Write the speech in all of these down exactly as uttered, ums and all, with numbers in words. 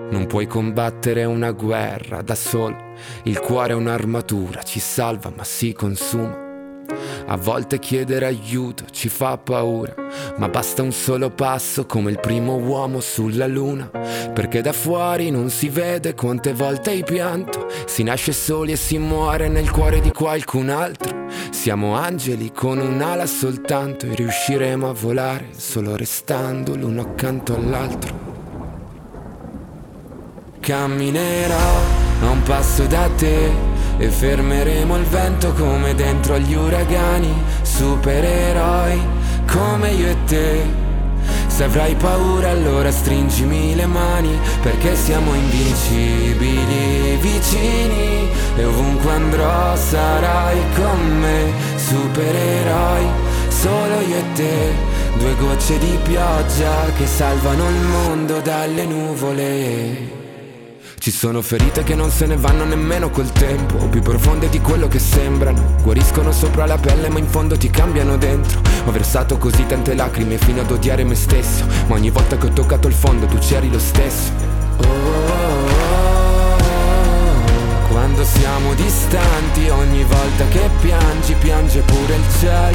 Non puoi combattere una guerra da solo, il cuore è un'armatura, ci salva ma si consuma. A volte chiedere aiuto ci fa paura, ma basta un solo passo come il primo uomo sulla luna. Perché da fuori non si vede quante volte hai pianto, si nasce soli e si muore nel cuore di qualcun altro. Siamo angeli con un'ala soltanto e riusciremo a volare solo restando l'uno accanto all'altro. Camminerò a un passo da te e fermeremo il vento come dentro agli uragani. Supereroi come io e te. Se avrai paura allora stringimi le mani, perché siamo invincibili, vicini, e ovunque andrò sarai con me. Supereroi, solo io e te, due gocce di pioggia che salvano il mondo dalle nuvole. Ci sono ferite che non se ne vanno nemmeno col tempo, più profonde di quello che sembrano. Guariscono sopra la pelle ma in fondo ti cambiano dentro. Ho versato così tante lacrime fino ad odiare me stesso, ma ogni volta che ho toccato il fondo tu c'eri lo stesso. Oh, oh, oh, oh. Quando siamo distanti, ogni volta che piangi, piange pure il cielo.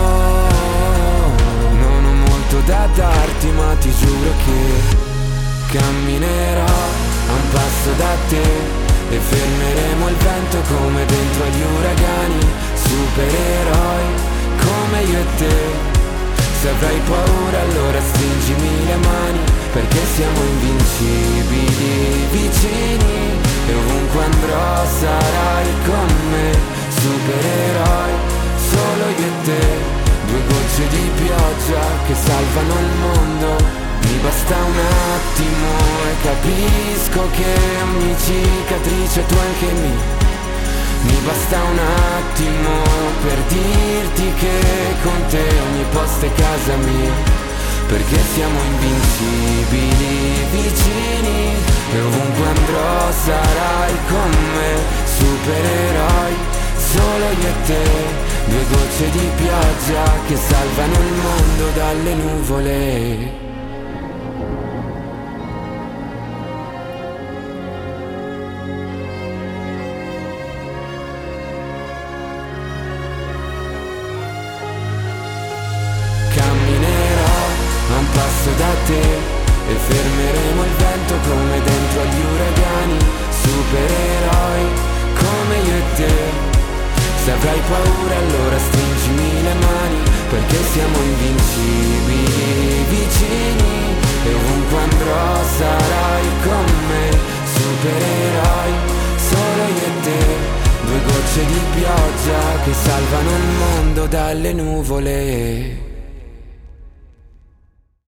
Oh, non ho molto da darti ma ti giuro che camminerò a un passo da te e fermeremo il vento come dentro agli uragani. Supereroi come io e te. Se avrai paura allora stringimi le mani, perché siamo invincibili, vicini, e ovunque andrò sarai con me. Supereroi, solo io e te, due gocce di pioggia che salvano il mondo. Mi basta un attimo e capisco che ogni cicatrice tu anche mi. Mi basta un attimo per dirti che con te ogni posto è casa mia. Perché siamo invincibili, vicini, e ovunque andrò sarai con me. Supereroi, solo io e te, due gocce di pioggia che salvano il mondo dalle nuvole. Da te e fermeremo il vento come dentro agli uragani. Supereroi come io e te. Se avrai paura allora stringimi le mani, perché siamo invincibili, vicini, e ovunque andrò sarai con me. Supereroi, solo io e te, due gocce di pioggia che salvano il mondo dalle nuvole.